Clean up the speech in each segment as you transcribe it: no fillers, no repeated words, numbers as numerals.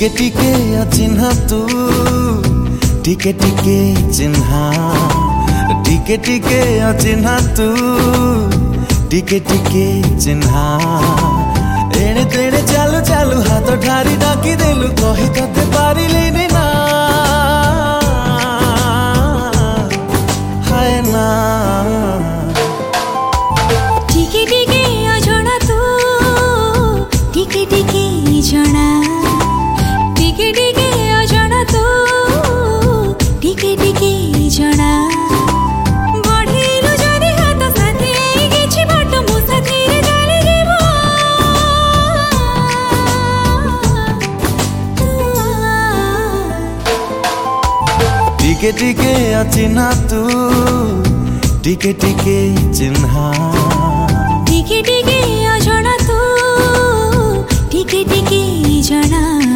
टिके टिके अचिन्हा तू टिके टिके चिन्हा टिके टिके अचिन्हा तू टिके टिके चिन्हा एणे तेणे चालू चालू हाथ ठारी डाकी देलु कही तते पारिलिनी ना हाय ना टिके टिके अजଣା तू टिके टिके जଣା टिके टिके अजଣା तू टिके टिके जଣା बढ़ेलु जदि हाथ साथी किछि बाट मो साथी रे चली जीवो टिके टिके अचिन्हा तू टिके टिके चिन्हा टिके टिके अजଣା तू टिके टिके जଣା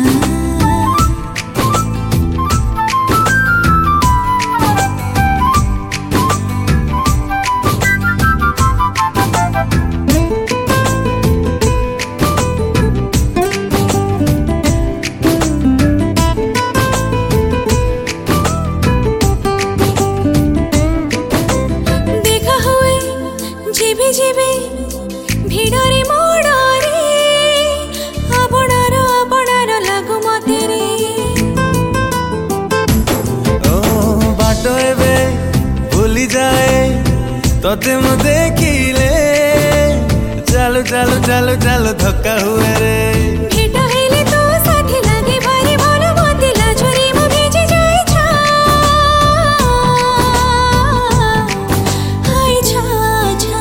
जेबे जेबे भिड़रे मोड़रे आपणार लागु मते रे ओ बाटो एबे भूली जाए तोते मु देखिले चालू चालू चालू चालू धक्का हुए रे भेट हेले तो साथी लागे भारी भलो मते लाजरी मु भेजे जाय छा हाय छा छा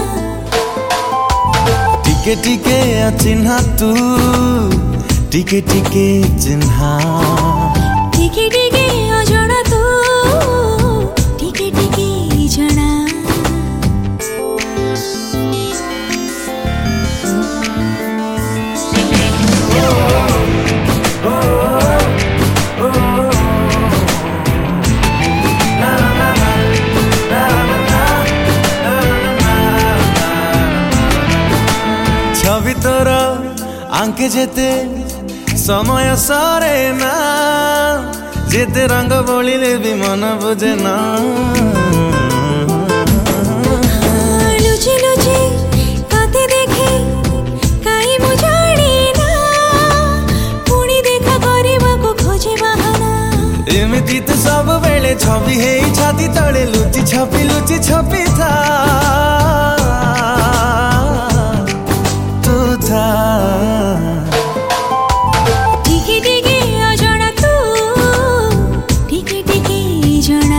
टिके टिके अचिन्हा तू टिके टिके चिन्हा टिके टिके अजଣା तू टिके टिके जଣା छवि तोर आंके जेते समय सरे ना जेते रंग बोलिले भी मन बुझे ना लुचि लुचि तते देखे काई मु जाने ना पुणी देखा करबा को खोजे बहाना एमिति तो सब बेले छवि हे छाती तले लुचि छपी था तू था टिके टिके अजଣା तू टिके टिके जଣା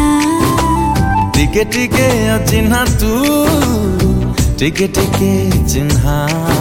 टिके टिके अचिन्हा तू टिके टिके चिन्हा।